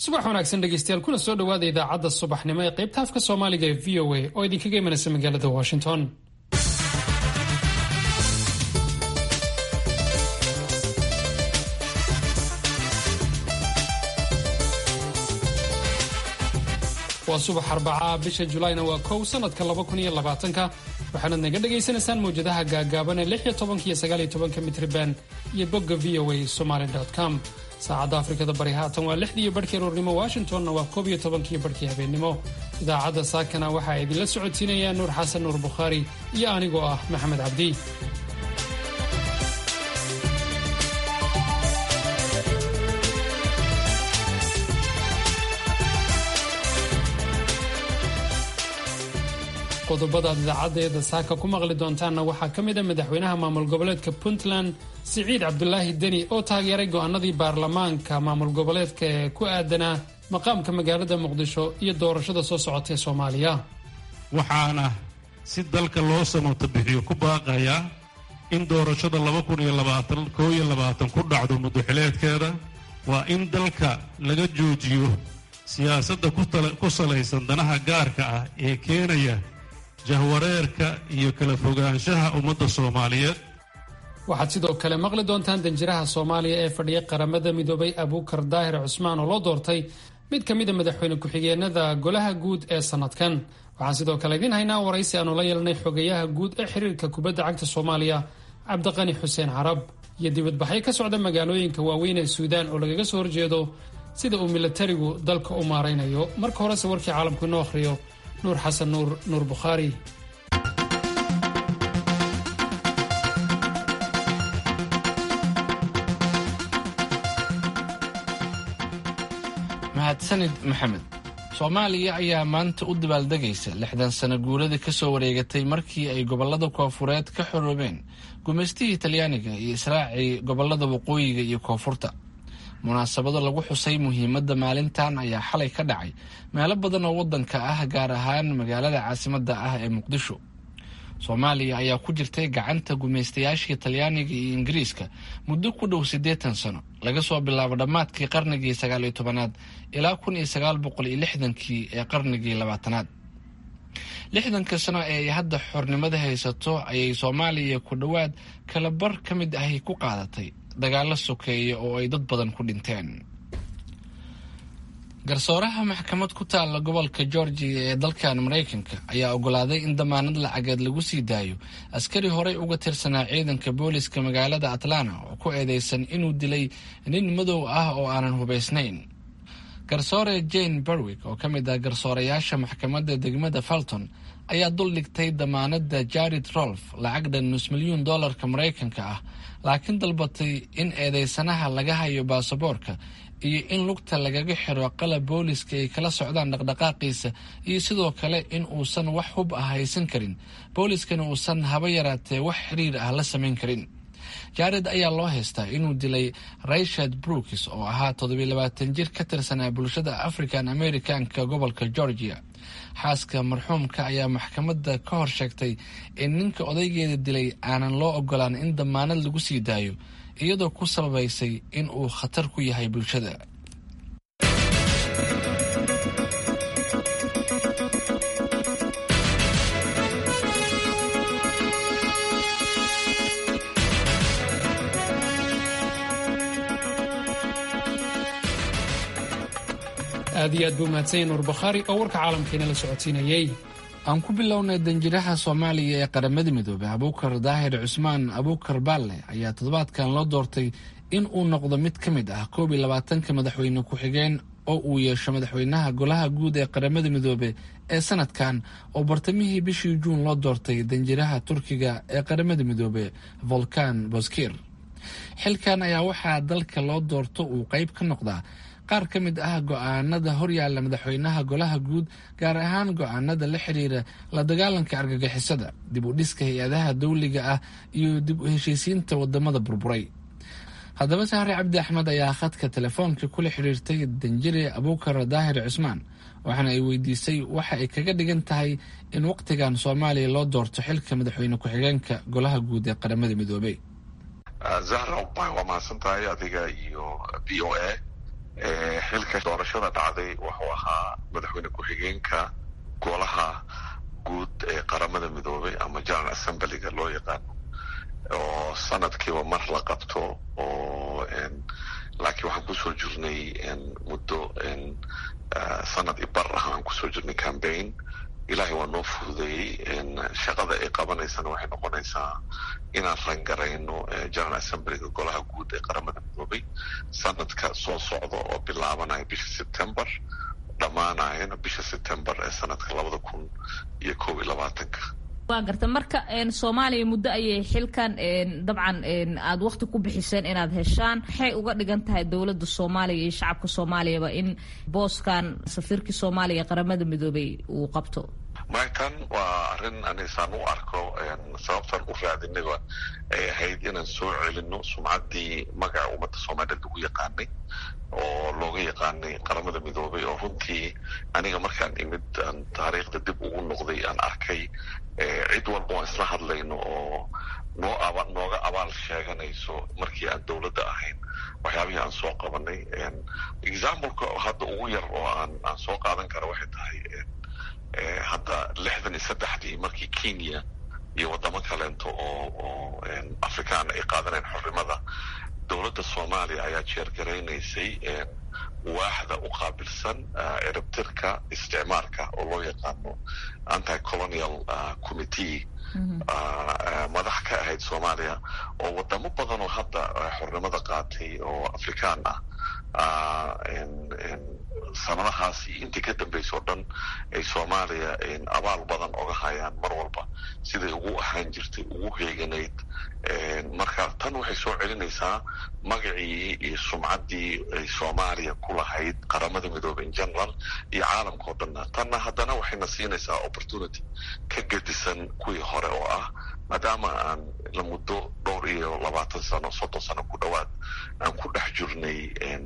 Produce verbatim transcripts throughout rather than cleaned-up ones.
subax wanaagsan dhegeystayaal kuna soo dhawaada idaacadda subaxnimo ee qaybta afka Soomaaliga ee V O A oo idinkaga imanaysa magaalada Washington. waa subax Arbacaa bisha Julayna waa kow sanadka laba kun iyo labaatan waxaad naga dhageysanaysaan mowjadaha gaagaaban ee lix iyo toban iyo sagaal iyo toban mitir band iyo bogga v o a somali dot com. saacadda Afrikada Bari haatan waa lixdii barkii aroornimo, Washingtonna waa koob iyo tobankii barkii habeenimo. Idaacadda saakana waxaa idinla socodsiinaya Nuur Xasan Nuur Bukhaari iyo anigoo ah Maxamed Cabdi. qodobada idaacadda saaka ku maqli doontaanna waxaa ka mid ah madaxweynaha maamul goboleedka Puntland Siciid Cabdullaahi Deni oo taageeray go'aanadii baarlamaanka maamul goboleedka ee ku aadanaa maqaamka magaalada Muqdisho iyo doorashada soo socotay Soomaaliya. waxaana si dalka loo samata bixiyo ku baaqaya in doorashada laba kun iyo labaatan ku dhacdo muddaxileedkeeda. waa in dalka laga joojiyo siyaasadda ku salaysan danaha gaarka ah ee keenaya jahwareerka iyo kala fogaanshaha ummadda Soomaaliyeed. waxaad sidoo kale maqli doontaan danjiraha Soomaaliya ee fadhiya qaramada midoobay Abuukar Daahir Cusmaan oo loo doortay mid ka mid ah madaxweyne ku-xigeenada golaha guud ee sanadkan. waxaan sidoo kale idin haynaa waraysi aanu la yeelnay xogayaha guud ee xiriirka kubadda cagta Soomaaliya Cabdiqani Xuseen Carab iyo dibadbaxyo ka socda magaalooyinka waaweyn ee Suudaan oo lagaga soo horjeedo sida uu militarigu dalka u maaraynayo. marka horese warkii caalamku inoo akhriyo Nuur Xasan Nuur Nuur Bukhaari. mahadsanid Maxamed. Soomaaliya ayaa maanta u dabaaldegaysa lixdan sano guurada ka soo wareegatay markii ay gobolada Koonfureed ka xoroobeen gumeystihii Talyaaniga iyo israacii gobolada waqooyiga iyo koonfurta. munaasabada lagu xusay muhiimadda maalintan ayaa xalay ka dhacay meelo badan oo waddanka ah, gaar ahaan magaalada caasimadda ah ee Muqdisho. Soomaaliya ayaa ku jirtay gacanta gumeystayaashii Talyaaniga iyo Ingiriiska muddo ku dhow siddeetan sano, laga soo bilaabo dhammaadkii qarnigii sagaal iyo tobanaad ilaa kun iyo sagaal boqol iyo lixdankii ee qarnigii labaatanaad. lixdanka sano ee ay hadda xornimada haysato ayay Soomaaliya ku dhowaad kala bar ka mid ahi ku qaadatay dagaalo sokeeye oo ay dad badan ku dhinteen. garsooraha maxkamad ku taala gobolka Georgia ee dalkan Mareykanka ayaa ogolaaday in damaanad lacageed lagu sii daayo askari horey uga tirsanaa ciidanka booliska magaalada Atlanta oo ku eedeysan inuu dilay nin madow ah oo aanan hubaysnayn. garsoore Jane Berwick oo ka mid ah garsoorayaasha maxkamadda degmada Fulton ayaa dul dhigtay damaanadda Jared Rolfe lacag dhan nus milyuun doolarka Mareykanka ah, laakiin dalbatay in eedeysanaha laga hayo baasaboorka iyo in lugta lagaga xiro qalab booliska ay kala socdaan dhaqdhaqaaqiisa, iyo sidoo kale in uusan wax hub ah haysan karin, booliskana uusan haba yaraatee wax xiriir ah la samayn karin. Jared ayaa loo haystaa inuu dilay Rayshard Brooks oo ahaa toddobiyo labaatan jir ka tirsanaa bulshada African Americanka gobolka Georgia. xaaska marxuumka ayaa maxkamadda ka hor sheegtay in ninka odaygeeda dilay aanan loo ogolaan in damaanad lagu sii daayo, iyadoo ku sababaysay in uu khatar ku yahay bulshada. aad iyo aad buu mahadsan Nuur Bukhaari oo warka caalamkeena la socodsiinayay. aan ku bilownay danjiraha Soomaaliya ee qaramada midoobay Abuukar Daahir Cusmaan Abuukar Baalle ayaa toddobaadkan loo doortay in uu noqdo mid ka mid ah koob iyo labaatanka madaxweyne ku-xigeen oo uu yeesho madaxweynaha golaha guud ee qaramada midoobay ee sanadkan, oo bartamihii bishii Juun loo doortay danjiraha Turkiga ee qaramada midoobay Volkan Bozkir. xilkan ayaa waxaa dalka loo doorto uu qayb ka noqdaa qaar ka mid ah go'aanada horyaalla madaxweynaha golaha guud, gaar ahaan go'aanada la xiriira la dagaalanka argagixisada, dib u dhiska hay-adaha dawliga ah iyo dib u heshiisiinta wadamada burburay. haddaba Sahre Cabdi Axmed ayaa khadka telefoonka kula xiriirtay danjire Abuukar Daahir Cusmaan, waxaana ay weydiisay waxa ay kaga dhigan tahay in waqtigan Soomaaliya loo doorto xilka madaxweyne ku-xigeenka golaha guud ee qaramada midoobay. Zahra waa mahadsan tahay adiga iyo V O A. xilka doorashada dhacday wuxuu ahaa madaxweyne ku-xigeenka golaha guud ee qaramada midoobay ama general assemblyga loo yaqaano oo sanadkiiba mar la qabto oo laakiin waxaan kusoo jirnay muddo sanad ibar ah aan kusoo jirnay campaign. ilaahay waa noo fududeeyey shaqada ay qabanaysana waxay noqonaysaa inaan rangarayno general assemblyga golaha guud ee qaramada midoobay sanadka soo socda oo bilaabanaya bisha september dhammaanayana bisha september ee sanadka labada kun iyo koob iyo labaatanka. waa garta marka soomaaliya muddo ayay xilkan dabcan aada wakti ku bixiseen inaad heshaan. maxay uga dhigan tahay dowladda soomaaliya iyo shacabka soomaaliyaba in booskan safiirkii soomaaliya qaramada midoobay uu qabto? maytan waa arrin anisaan u arko sababtan u raadinayba ay ahayd inaan soo celino sumcaddii magaca ummadda soomaaliyeed lagu yaqaanay oo looga yaqaanay qaramada midoobay oo runtii aniga markaan imid aan taariikhda dib ugu noqday aan arkay cid walba waan isla hadlayno oo noo aba nooga abaal sheeganayso markii aan dowladda ahayn waxyaabihii aan soo qabanay. exampleka hadda ugu yar oo aan aan soo qaadan kara waxay tahay hadda lixdan iyo saddexdii markii kenya iyo waddamo kaleento oo oo afrikaan ay qaadaneen xornimada, dowladda soomaaliya ayaa jeergaraynaysay waaxda u qaabilsan ciribtirka isticmaalka oo loo yaqaano anti colonial committee madax ka ahayd soomaaliya oo waddamo badan oo hadda xornimada qaatay oo afrikaan ah sanadahaas iyo intii ka dambaysa oo dhan ay soomaaliya abaal badan oga hayaan mar walba siday ugu ahaan jirtay ugu heeganayd. marka tan waxay soo celinaysaa magacii iyo sumcaddii ay soomaaliya ku lahayd qaramada midoobay in general iyo caalamka oo dhanna. tanna haddana waxayna siinaysaa opportunity ka gedisan kuwii hore oo ah maadaama aan la muddo dhowr iyo labaatan sano soddon sano ku dhowaad aan ku dhex jirnay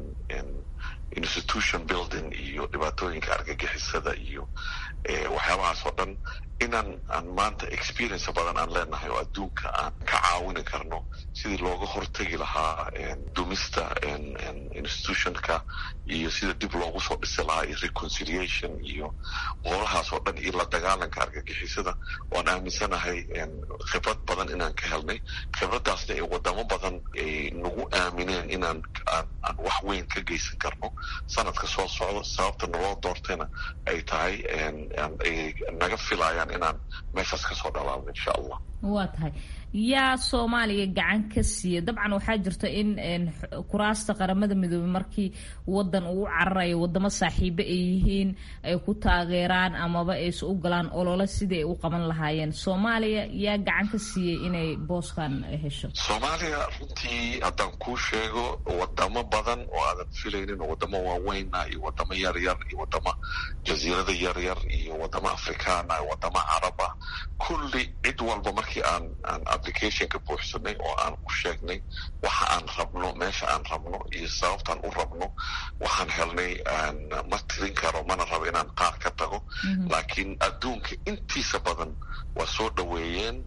institution building iyo dhibaatooyinka argagixisada iyo waxyaabahaas oo dhan inaan aan maanta experience badan aan leenahay oo adduunka aan ka caawini karno sidii looga hortegi lahaa dumista institutionka iyo sida dib loogu soo dhisi lahaa iyo reconciliation iyo howlahaas oo dhan iyo la dagaalanka argagixisada. waan aaminsanahay khibrad badan inaan ka helnay, khibraddaasna ay waddamo badan ay nagu aamineen inaan aan wax weyn ka geysan karno sanadka soo socda. sababta naloo doortayna ay tahay ay naga filayaan inaan meeshaas ka soo dhalaabno insha allah. waa tahay yaa soomaaliya gacan ka siiya? dabcan waxaa jirta in kuraasta qaramada midoobey markii wadan uu cararayo wadamo saaxiibo ay yihiin ay ku taageeraan amaba ay is u galaan olole sidii ay u qaban lahaayeen. soomaaliya yaa gacan ka siiyey inay booskan hesho? soomaaliya runtii haddaan kuu sheego wadamo badan oo aadan filaynin oo wadamo waaweyna iyo wadamo yaryar iyo wadamo jasiirada yaryar iyo wadamo afrikaana iyo wadamo caraba, kulli cid walba markii aan aan applicationka buuxsanay oo aan u sheegnay waxa aan rabno meesha aan rabno iyo sababtaan u rabno waxaan helnay. ma tirin karo mana rabo inaan qaar ka tago, laakiin adduunka intiisa badan waa soo dhaweeyeen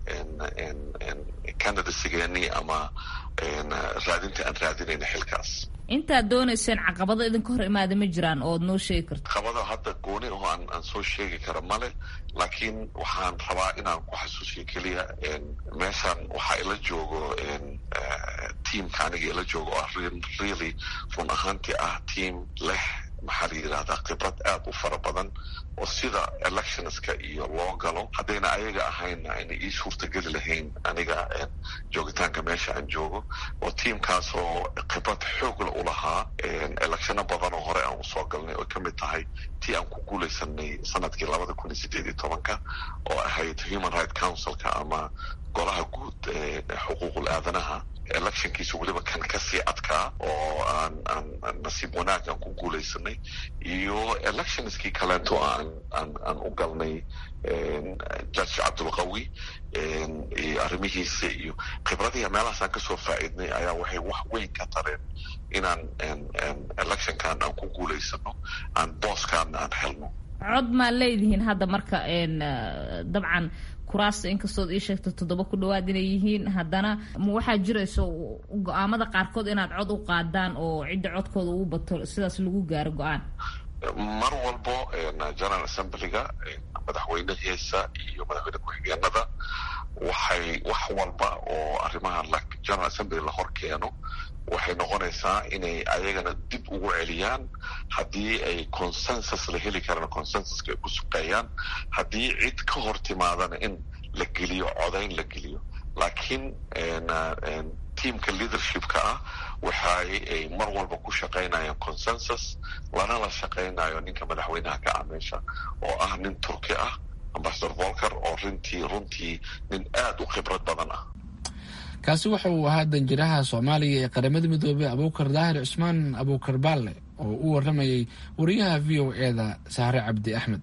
candidacygeeni ama raadinta aan raadinayna xilkaas. intaad doonayseen caqabado idinka hor imaada ma jiraan ood noo sheegi karto? caqabado hadda gooni oo aan aan soo sheegi kara male, laakiin waxaan rabaa inaan ku xasuusiyo keliya meeshan waxaa ila joogo teamka aniga ila joogo oo really run ahaantii ah team leh maxaa la yidhahdaa khibrad aad u fara badan oo sida electionska iyo loo galo haddayna ayaga ahaynna ayna ii suurtageli lahayn aniga joogitaanka meesha aan joogo. oo tiamkaas oo khibrad xoogla u lahaa electiono badan oo hore aan usoo galnay oo kamid tahay tii aan ku guulaysanay sanadkii labada kun iyo sideed iyo tobanka oo ahayd human right councilka ama golaha guud ee xuquuqul aadanaha electionkiisa weliba kan kasii adkaa oo aan aan nasiib wanaag aan ku guulaysanay iyo electionskii kaleeto aan aan aan u galnay judge cabdulqawi iyo arrimihiisa iyo khibradihi meelahaas aan kasoo faa'iidnay ayaa waxay wax weyn ka tareen inaan electionkan aan ku guulaysano aan booskan aan helno. cod maa leedihiin hadda marka dabcan kuraasta inkastood ii sheegto toddoba ku dhawaad inay yihiin haddana ma waxaa jirayso go-aamada qaarkood inaad cod u qaadaan oo cidda codkooda ugu bato sidaas lagu gaaro go-aan? mar walbo general assemblyga madaxweynahiisa iyo madaxweyne ku-xigeenada waxay wax walba oo arrimaha general assembly la hor keeno waxay noqonaysaa inay ayagana dib ugu celiyaan haddii ay consensus la heli karana consensuska ay ku suqeeyaan haddii cid ka hor timaadana in la geliyo codayn la geliyo laakiin tiamka leadershipka ah waxay ay mar walba ku shaqaynayaan consensus lana la shaqaynayo ninka madaxweynaha ka ah meesha oo ah nin turki ah ambassador volker oo runtii runtii nin aada u khibrad badan ah. kaasi waxa uu ahaa danjiraha soomaaliya ee qaramada midoobey abuukar daahir cusmaan abuukar baalle oo u waramayay wariyaha v o e-da sahre cabdi axmed.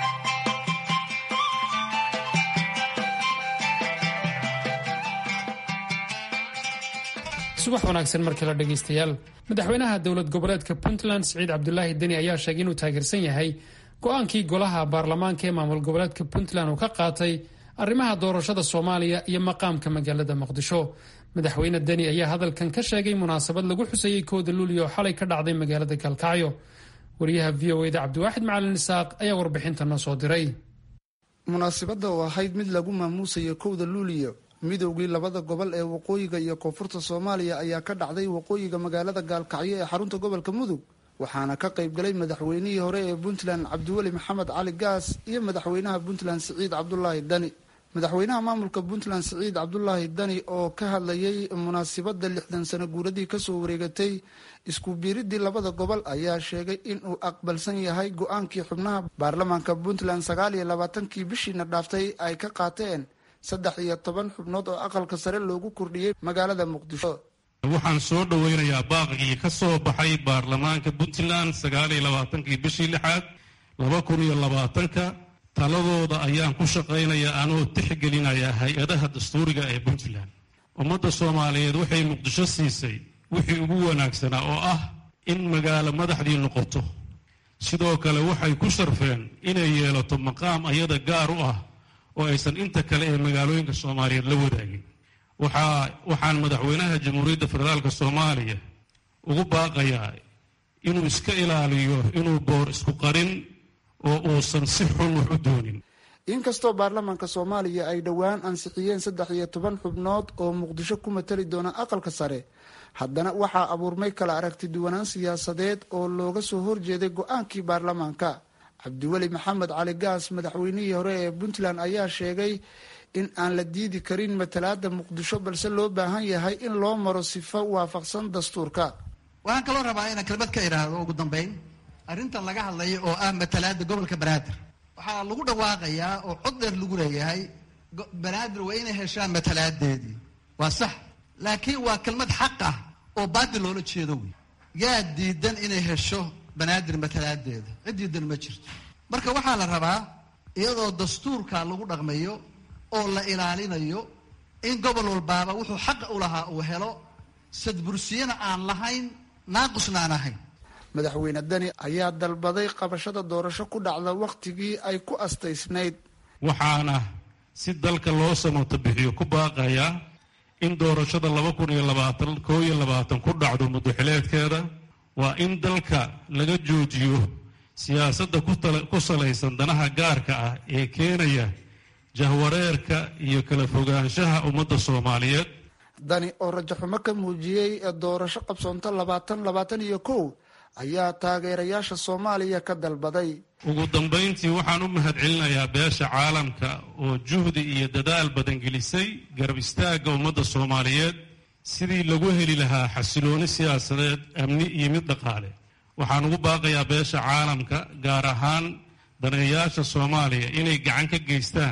subax wanaagsan mar kale dhegaystayaal. madaxweynaha dowlad goboleedka puntland siciid cabdulaahi deni ayaa sheegay inuu taageersan yahay go-aankii golaha baarlamaanka ee maamul goboleedka puntland uu ka qaatay arrimaha doorashada soomaaliya iyo maqaamka magaalada muqdisho. madaxweyne deni ayaa hadalkan ka sheegay munaasabad lagu xusayey kooda luulyo oo xalay ka dhacday magaalada kalkacyo. wariyaha v o eda cabdiwaaxid macalin isaaq ayaa warbixinta noo soo diray. munaasabadda oo ahayd mid lagu maamuusayo kowda luuliyo midowgii labada gobol ee waqooyiga iyo koonfurta soomaaliya ayaa ka dhacday waqooyiga magaalada gaalkacyo ee xarunta gobolka mudug waxaana ka qayb galay madaxweynihii hore ee puntland cabdiweli maxamed cali gaas iyo madaxweynaha puntland siciid cabdulaahi dani. madaxweynaha maamulka puntland siciid cabdulaahi dani oo ka hadlayay munaasabadda lixdan sano guuradii kasoo wareegatay isku biiridii labada gobol ayaa sheegay inuu aqbalsan yahay go-aankii xubnaha baarlamaanka puntland sagaal iyo labaatankii bishiina dhaaftay ay ka qaateen saddex iyo toban xubnood oo aqalka sare loogu kordhiyey magaalada muqdisho. waxaan soo dhoweynayaa baaqigii ka soo baxay baarlamaanka puntland sagaal iyo labaatankii bishii lixaad laba kun iyo labaatanka taladooda ayaan ku shaqaynayaa anoo tixgelinaya hay-adaha dastuuriga ee puntland. ummadda soomaaliyeed waxay muqdisho siisay wixii ugu wanaagsanaa oo ah in magaalo madaxdii noqoto. sidoo kale waxay ku sharfeen inay yeelato maqaam ayada gaar u ah oo aysan inta kale ee magaalooyinka soomaaliyeed la wadaagin. waxaa waxaan madaxweynaha jamhuuriyadda federaalka soomaaliya ugu baaqayaa inuu iska ilaaliyo inuu boor isku qarin oo uusan si xun wax u doonin. inkastoo baarlamaanka soomaaliya ay dhowaan ansixiyeen saddex iyo toban xubnood oo muqdisho ku matali doona aqalka sare haddana waxaa abuurmay kala aragti duwanaan siyaasadeed oo looga soo horjeeday go-aankii baarlamaanka. cabdiweli maxamed cali gaas madaxweynihii hore ee puntland ayaa sheegay in aan la diidi karin matalaada muqdisho balse loo baahan yahay in loo maro sifo waafaqsan dastuurka. waxaan kaloo rabaa inaan kelmad ka idhaahdo ugu dambeyn arrintan laga hadlayo oo ah matalaada gobolka banaadir. waxaa lagu dhawaaqayaa oo cod dheer lagu leeyahay banaadir waa inay heshaan matalaadeedii waa sax laakiin waa kelmad xaq ah oo baadil loola jeedo wey. yaa diidan inay hesho banaadir matalaadeeda cid diidan ma jirto. marka waxaa la rabaa iyadoo dastuurka lagu dhaqmayo oo la ilaalinayo in gobol walbaaba wuxuu xaqa u lahaa uu helo sadbursiyana aan lahayn naaqusna aan ahayn. madaxweyne dani ayaa dalbaday qabashada doorasho ku dhacda wakhtigii ay ku astaysnayd. waxaana si dalka loo samata bixiyo ku baaqayaa in doorashada laba kun iyo labaatan koo iyo labaatan ku dhacdo muddoxileedkeeda. waa in dalka laga joojiyo siyaasadda ku salaysan danaha gaarka ah ee keenaya jahwareerka iyo kala fogaanshaha ummadda soomaaliyeed. dani oo rajaxumo ka muujiyey doorasho qabsoonto labaatan labaatan iyo kow ayaa taageerayaasha soomaaliya ka dalbaday. ugu dambayntii waxaan u mahadcelinayaa beesha caalamka oo juhdi iyo dadaal badan gelisay garab istaagga ummadda soomaaliyeed sidii lagu heli lahaa xasilooni siyaasadeed amni iyo mid dhaqaale. waxaan ugu baaqayaa beesha caalamka gaar ahaan daneeyaasha soomaaliya inay gacan ka geystaan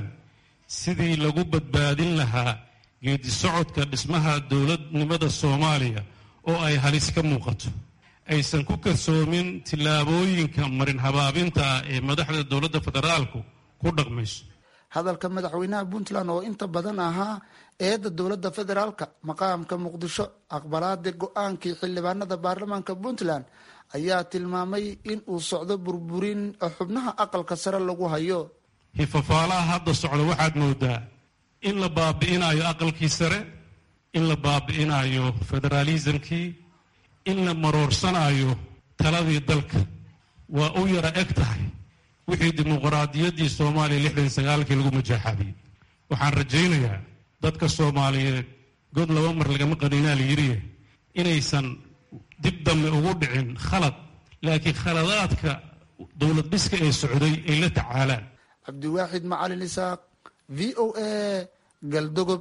sidii lagu badbaadin lahaa geedi socodka dhismaha dowladnimada soomaaliya oo ay halis ka muuqato. aysan ku kalsoomin tillaabooyinka marin habaabinta ah ee madaxda dowladda federaalku ku dhaqmayso. hadalka madaxweynaha puntland oo inta badan ahaa eedda dowladda federaalka maqaamka muqdisho aqbalaada go-aankii xildhibaanada baarlamaanka puntland ayaa tilmaamay in uu socdo burburin xubnaha aqalka sare lagu hayo. hifafaalaha hadda socda waxaad moodaa in la baabi'inayo aqalkii sare, in la baabi'inayo federaalismkii, in la maroorsanayo taladii dalka. waa u yara eg tahay wixii dimuqraadiyaddii soomaaliya lixdan sagaalkii lagu majaaxaabiyey. waxaan rajaynayaa dadka soomaaliyeed god laba mar lagama qaniinaa la yidhiye inaysan dib dambe ugu dhicin khalad, laakiin khaladaadka dowlad dhiska ee socday ay la tacaalaan. cabdiwaaxid macalin isaaq, v o a, galdogob.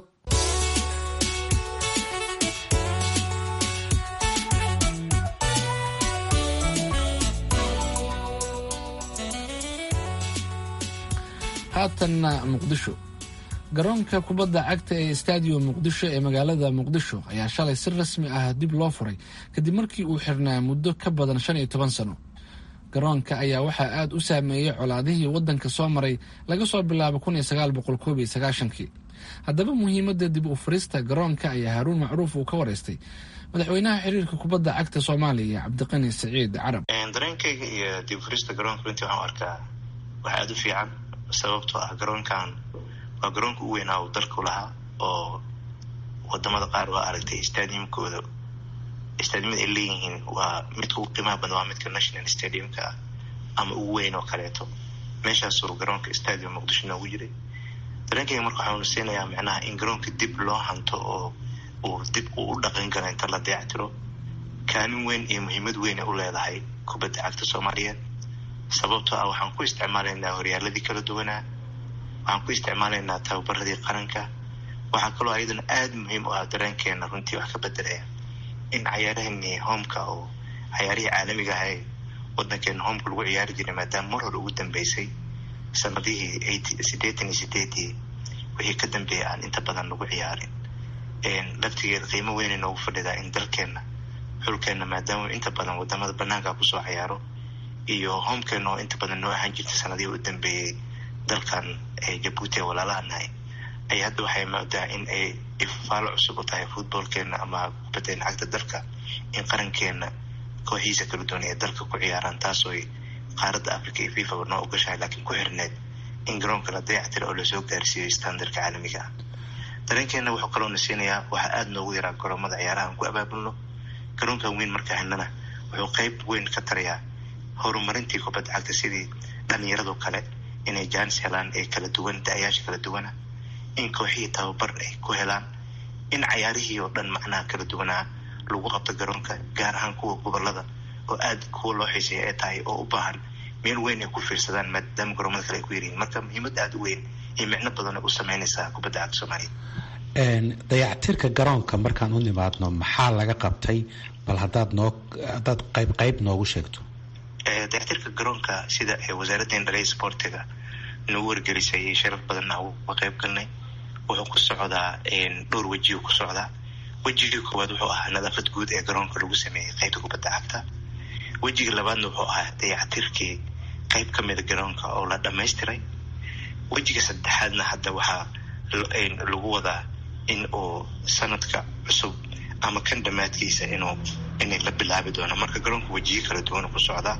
haatanna muqdisho. garoonka kubadda cagta ee stadium muqdisho ee magaalada muqdisho ayaa shalay si rasmi ah dib loo furay kadib markii uu xirnaa muddo ka badan shan iyo toban sano. garoonka ayaa waxaa aada u saameeyey colaadihii waddanka soo maray laga soo bilaabo kun iyo sagaal boqol koob iyo sagaashankii. haddaba muhiimadda dib u furista garoonka ayaa haaruun macruuf uu ka waraystay madaxweynaha xiriirka kubadda cagta soomaaliya cabdiqani saciid carab. dareenkayga iyo dib u furista garoonka runtii waxaan arkaa wax aada u fiican, sababtoo ah garoonkan waa garoonka u weynaa uu dalku lahaa, oo wadamada qaar waa aragtay stadiumkooda stadiumada ay leeyihiin waa midka ugu qiimaha badan waa midka national stadiumka ah ama ugu weyn oo kaleeto. meeshaasuu garoonka stadium muqdisho noogu jiray. dareenkayga marka waxaanu siinayaa macnaha in garoonka dib loo hanto oo uu dib uu u dhaqan gala inta la dayactiro. kaalin weyn iyo muhiimad weyn ay u leedahay kubadda cagta soomaaliyeed, sababtoo ah waxaan ku isticmaalaynaa horyaaladii kala duwanaa, waxaan ku isticmaalaynaa tababaradii qaranka. waxaa kaloo ayadana aada muhiim u ah dareenkeena runtii wax ka bedelaya in cayaarahani homeka oo cayaarihii caalamiga ahay wadankeena homeka lagu ciyaari jiray, maadaama mar hore ugu dambeysay sanadihii sideetan iyo sideedii wixii ka dambeeyay aan inta badan lagu ciyaarin. laftigeeda qiimo weynay noogu fadhidaa in dalkeena xulkeena maadaama inta badan wadamada banaanka kusoo cayaaro iyo homekeena oo inta badan noo ahaan jirtay sanadihii u dambeeyey dalkan jabuuti ee walaalaha nahay, ay hadda waxay moodaa in ay ifaalo cusub u tahay futboolkeena ama kubaddeena cagta dalka, in qarankeena kooxihiisa kala duwan ee dalka ku ciyaaraan, taasoo qaaradda africa iyo fifa noo ogashahay, laakiin ku xirneed in garoonka la dayactiro oo lasoo gaarsiiyo standardka caalamiga ah. dareenkeena wuxuu kaloo na siinayaa waxaa aada noogu yaraa garoomada ciyaaraha aan ku abaabulno. garoonkan weyn markaa haynana wuxuu qayb weyn ka tarayaa horumarintii kubadda cagta, sidii dhalinyarado kale inay jaanis helaan ee kala duwan, da-ayaasha kala duwana, in kooxihii tababar ay ku helaan, in cayaarihii oo dhan macnaha kala duwanaa lagu qabto garoonka, gaar ahaan kuwa gobolada oo aada kuwa loo xiiseeya ay tahay oo u baahan meel weyn ay ku fiirsadaan maadaama garoomada kale ay ku yaryihiin. marka muhiimad aada u weyn iyo micno badan ay u sameynaysaa kubadda cagta soomaaliya. dayactirka garoonka markaan u nimaadno maxaa laga qabtay, bal hadaad noo haddaad qayb qayb noogu sheegto. dayactirka garoonka sida wasaaraddeena dhalay sportiga nagu wargelisay sharaf badanna uga qayb galnay, wuxuu ku socdaa dhowr wejiyo ku socdaa. wejigii koowaad wuxuu ahaa nadaafad guud ee garoonka lagu sameeyey qaybta kubadda cagta. wejiga labaadna wuxuu ahaa dayactirkii qayb ka mida garoonka oo la dhamaystiray. wejiga saddexaadna hadda waxaa lagu wadaa in uu sanadka cusub ama kan dhammaadkiisa inuu inay la bilaabi doono. marka garoonka wejiyo kala duwan ku socdaa.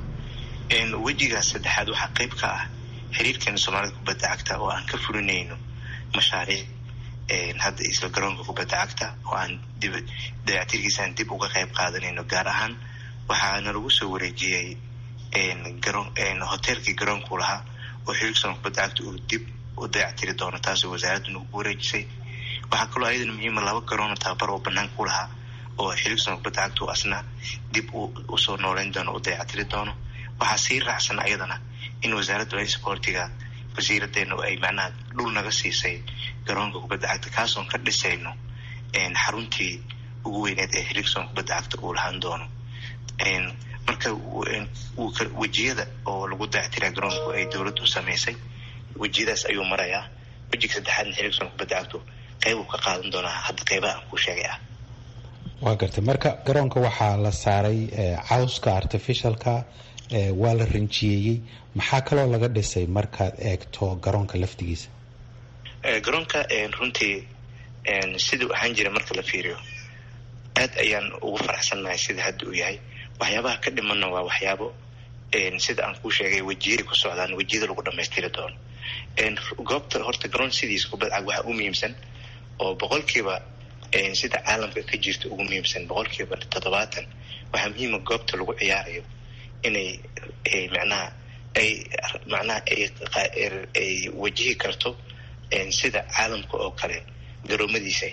wejiga saddexaad waxaa qayb ka ah xiriirkeena soomaalida kubadda cagta oo aan ka fulinayno mashaariic hadda isla garoonka kubadda cagta oo aan dib dayactirkiisa aan dib uga qayb qaadanayno. gaar ahaan waxaana lagu soo wareejiyey garoon hoteelkii garoonku lahaa oo xiriirka kubadda cagta uu dib u dayactiri doono, taasoo wasaaraddu nagu wareejisay. waxaa kaloo ayadana muhiima laba garoon tababar oo banaanka ku lahaa oo xiriirka kubadda cagta uu asna dib usoo nooleyn doono, u dayactiri doono. waxaa sii raacsan ayadana in wasaaradda sportiga wasiiradeena ay macnaha dhul naga siisay garoonka kubadda cagta, kaasoon ka dhisayno xaruntii ugu weyneed ee xiriirka kubadda cagta uu lahaan doono. marka wejiyada oo lagu dayactiraa garoonku ay dowladdu samaysay, wejiyadaas ayuu marayaa. wejiga saddexaadna xiriirka kubadda cagtu qayb uu ka qaadan doonaa hadda qaybaha aan ku sheegay ah. waa gartay. marka garoonka waxaa la saaray cawska artificialka, waa la rinjiyeeyey. maxaa kaloo laga dhisay markaad eegto garoonka laftigiisa? garoonka runtii siduu ahaan jira marka la fiiriyo aad ayaan ugu faraxsannahay sida hadda uu yahay. waxyaabaha ka dhimanna waa waxyaabo sida aan kuu sheegay wejiyada ku socdaan, wejiyada lagu dhamaystiri doono. goobta horta garoon sidiisa kubad cag waxaa u muhiimsan oo boqolkiiba sida caalamka ka jirta ugu muhiimsan boqolkiiba toddobaatan waxaa muhiima goobta lagu ciyaarayo inay macnaha ay macnaha ay wajihi karto sida caalamka oo kale garoomadiisa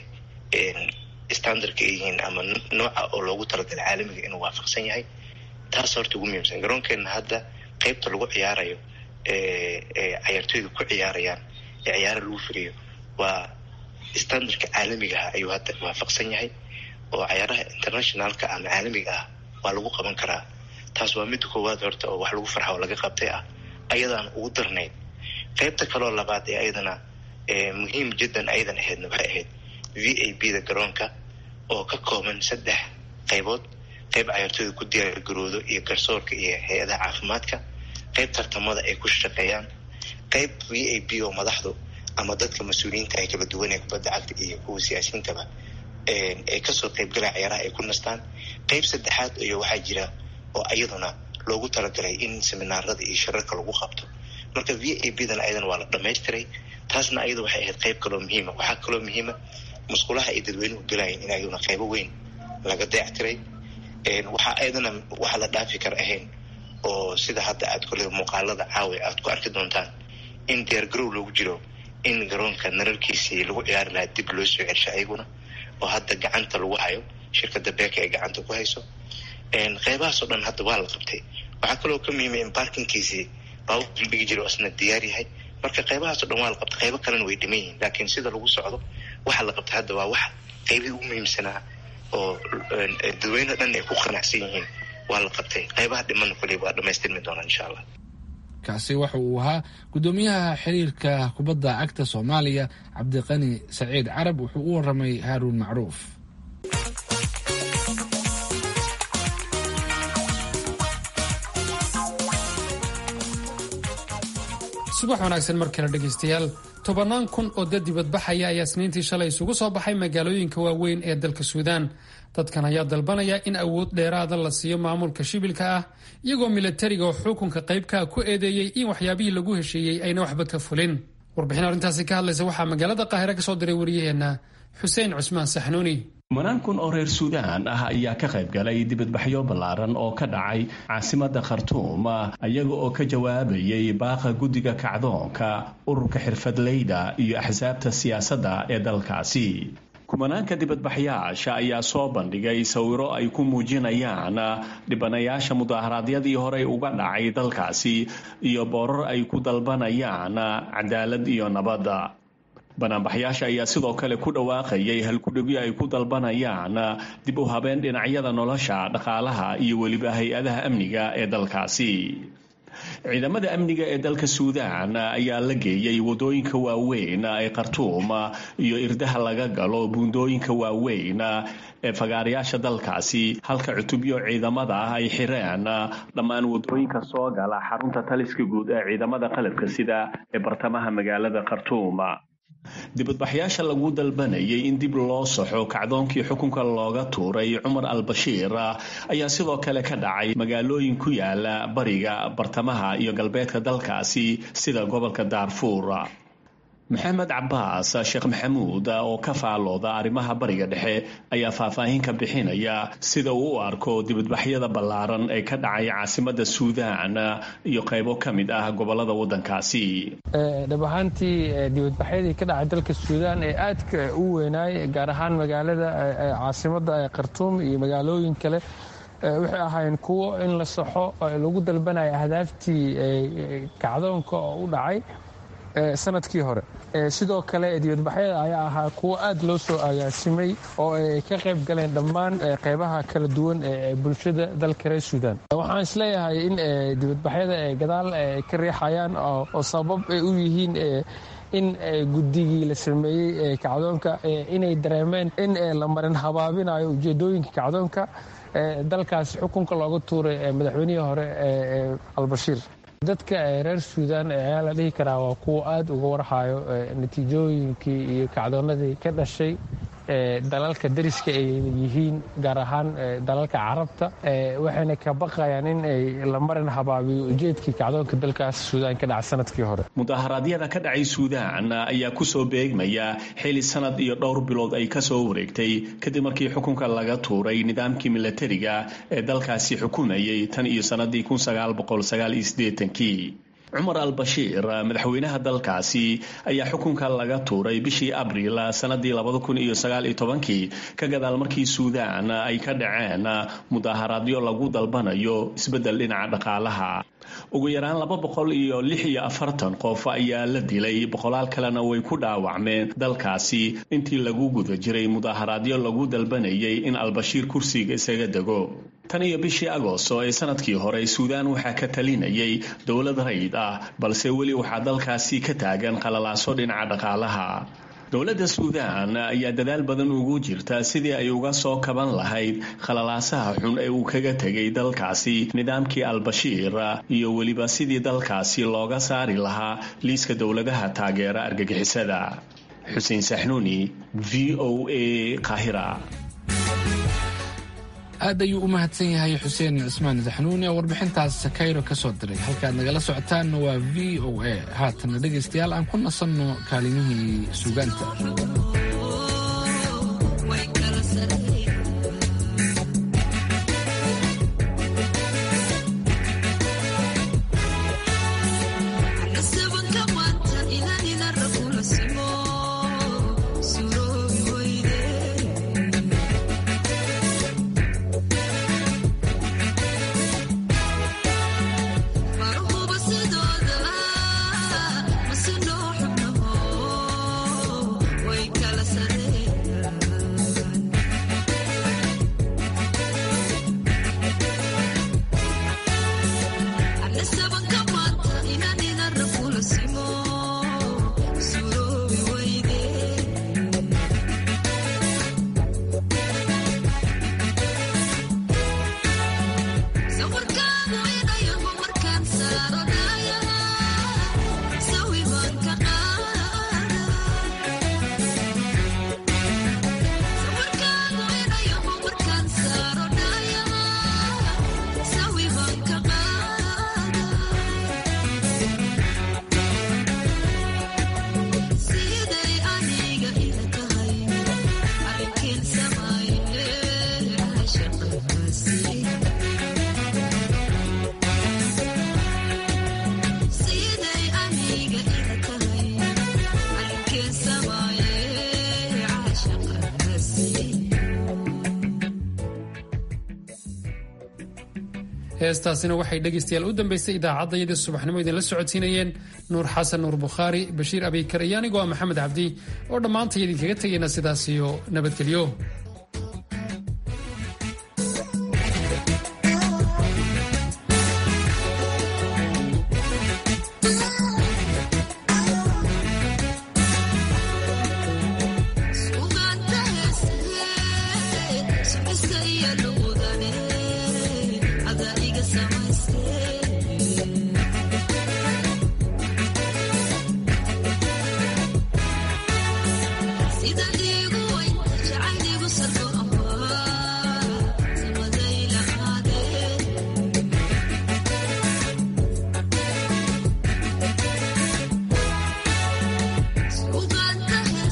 standardka ay yihiin ama nooca oo loogu talagalay caalamiga inuu waafaqsan yahay. taas horta ugu muhiimsan. garoonkeena hadda qaybta lagu ciyaarayo ciyaartooydu ku ciyaarayaan ee ciyaaro lagu firiyo waa standardka caalamiga ah ayuu hadda waafaqsan yahay oo ciyaaraha internationalka ama caalamiga ah waa lagu qaban karaa. taas waa mid koowaad horta oo wax lagu farxo oo laga qabtay ah ayadaan ugu darnayd. qaybta kaloo labaad ee ayadana muhiim jiddan ayadan ahaydna waxay ahayd v a b da garoonka oo ka kooban saddex qaybood. qayb ciyaartooyda ku diyaargaroodo iyo garsoorka iyo hay-adaha caafimaadka, qayb tartamada ay ku shaqeeyaan, qayb v a b oo madaxdu ama dadka mas-uuliyiinta ay kala duwan ee kubadda cagta iyo kuwa siyaasiyiintaba ay kasoo qaybgalaa ciyaaraha ay ku nastaan. qayb saddexaad iyo waxaa jira oo ayaduna loogu talagalay in seminaarada iyo shirarka lagu qabto. marka v a b dan ayadan waa la dhamaystiray. taasna ayada waxay ahayd qayb kaloo muhiima. waxaa kaloo muhiima musqulaha ay dadweynuhu galayeen in ayaduna qaybo weyn laga dayactiray. waxaa ayadana waxa la dhaafi kara ahayn oo sida hadda aad kule muuqaalada caawi aad ku arki doontaan in diyaargarow loogu jiro in garoonka nararkiisii lagu ciyaari lahaa dib loo soo celsha ayaguna oo hadda gacanta lagu hayo shirkada beeka ay gacanta ku hayso. qaybahaasoo dhan hadda waa la qabtay. waxaa kaloo ka muhiima in baarkinkiisii baabuurka dhigi jiro asna diyaar yahay. marka qaybahaasoo dhan waa la qabtay. qaybo kalena way dhiman yihiin laakiin sida lagu socdo waxa la qabtay hadda waa wax qaybihii ugu muhiimsanaa oo dadweyne dhan ay ku qanacsan yihiin waa la qabtay. qaybaha dhiman kuley waa dhamaystirmi doonaa insha allah. kaasi waxa uu ahaa gudoomiyaha xiriirka kubadda cagta soomaaliya cabdiqani saciid carab. wuxuu u waramay haaruun macruuf. subax wanaagsan mar kale dhegaystayaal. tobannaan kun oo dad dibadbaxaya ayaa isniintii shalay isugu soo baxay magaalooyinka waaweyn ee dalka suudaan. dadkan ayaa dalbanaya in awood dheeraada la siiyo maamulka shibilka ah, iyagoo milatariga oo xukunka qaybkaa ku eedeeyey in waxyaabihii lagu heshiiyey ayna waxba ka fulin. warbixin arrintaasi ka hadlaysa waxaa magaalada qaahire kasoo diray wariyaheenna xuseen cusmaan saxnuuni. kumanaan kun oo reer suudaan ah ayaa ka qayb galay dibadbaxyo ballaaran oo ka dhacay caasimada khartuum iyaga oo ka jawaabayay baaqa guddiga kacdoonka ururka xirfadleyda iyo axsaabta siyaasadda ee dalkaasi. kumanaanka dibadbaxyaasha ayaa soo bandhigay sawiro ay ku muujinayaan dhibanayaasha mudaharaadyadii horey uga dhacay dalkaasi iyo boorar ay ku dalbanayaan cadaalad iyo nabadda. banaanbaxyaasha ayaa sidoo kale ku dhawaaqayay halkudhigyo ay ku dalbanayaan dib u habeen dhinacyada nolosha, dhaqaalaha iyo weliba hay-adaha amniga ee dalkaasi. ciidamada amniga ee dalka suudaan ayaa la geeyey wadooyinka waaweyn ee khartuum iyo irdaha laga galo buundooyinka waaweyn ee fagaarayaasha dalkaasi, halka cutubyo ciidamada ah ay xireen dhammaan wadooyinka soo gala xarunta taliska guud ee ciidamada qalabka sida ee bartamaha magaalada khartuum. dibadbaxyaasha lagu dalbanayay in dib loo saxo kacdoonkii xukunka looga tuuray cumar al-bashiir ayaa sidoo kale ka dhacay magaalooyin ku yaala bariga, bartamaha iyo galbeedka dalkaasi sida gobolka daarfuur. maxamed cabaas sheekh maxamuud oo ka faalooda arrimaha bariga dhexe ayaa faahfaahin ka bixinaya sida uu u arko dibadbaxyada ballaaran ee ka dhacay caasimada suudaan iyo qaybo ka mid ah gobolada wadankaasi. dhab ahaantii dibadbaxyadii ka dhacay dalka suudaan ee aadka u weynaay gaar ahaan magaalada caasimada khartuum iyo magaalooyin kale waxay ahaayeen kuwo in la saxo lagu dalbanaya ahdaaftii kacdoonka oo u dhacay sanadkii hore. sidoo kale dibadbaxyada ayaa ahaa kuwo aad loo soo agaasimay oo ay ka qayb galeen dhammaan qaybaha kala duwan ee bulshada dalka reer suudaan. waxaan isleeyahay in dibadbaxyada ay gadaal ka riixayaan oo sabab ay u yihiin in guddigii la sameeyey kacdoonka inay dareemeen in la marin habaabinayo ujeedooyinka kacdoonka dalkaas xukunka looga tuuray madaxweynihii hore albashiir. dadka reer suudaan ayaa la dhihi karaa waa kuwa aad uga warhayo natiijooyinkii iyo kacdoonadii ka dhashay dalalka dariska ay yihiin gaar ahaan dalalka carabta waxayna ka baqayaan in ay la marin habaabiyo ujeedkii kacdoonka dalkaas suudaan ka dhacay sanadkii hore. mudaharaadyada ka dhacay suudaan ayaa ku soo beegmaya xili sanad iyo dhowr bilood ay ka soo wareegtay kadib markii xukunka laga tuuray nidaamkii milatariga ee dalkaasi xukumayay tan iyo sanadii kun sagaal boqol sagaal iyo siddeetankii. cumar al-bashiir madaxweynaha dalkaasi ayaa xukunka laga tuuray bishii abriil sanadii labada kun iyo sagaal iyo tobankii ka gadaal markii suudaan ay ka dhaceen mudaharaadyo lagu dalbanayo isbeddel dhinaca dhaqaalaha. ugu yaraan laba boqol iyo lix iyo afartan qof ayaa la dilay, boqolaal kalena way ku dhaawacmeen dalkaasi intii lagu guda jiray mudaharaadyo lagu dalbanayay in al-bashiir kursiga isaga dego. tan iyo bishii agoosto ee sanadkii hore suudaan waxaa ka talinayay dowlad rayid ah, balse weli waxaa dalkaasi ka taagan qalalaaso dhinaca dhaqaalaha. dowladda suudaan ayaa dadaal badan ugu jirta sidii ay uga soo kaban lahayd khalalaasaha xun ee uu kaga tegay dalkaasi nidaamkii al-bashiir iyo weliba sidii dalkaasi looga saari lahaa liiska dowladaha taageera argagixisada. xuseen saxnuuni, v o a, Qaahira. aad ayuu u mahadsan yahay xuseen cismaan saxnuuni oo warbixintaas Cairo ka soo diray. halkaad nagala socotaanna waa v o a. haatana dhegaystayaal aan ku nasanno kaalimihii suugaanta. heestaasina waxay dhegaystayaal u dambaysay idaacaddayadii subaxnimo idinla socodsiinayeen nuur xasan nuur bukhaari, bashiir abikar iyo anigoo ah maxamed cabdi oo dhammaantay idinkaga tegayna sidaas iyo nabadgelyo.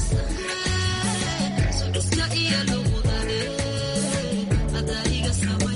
Summer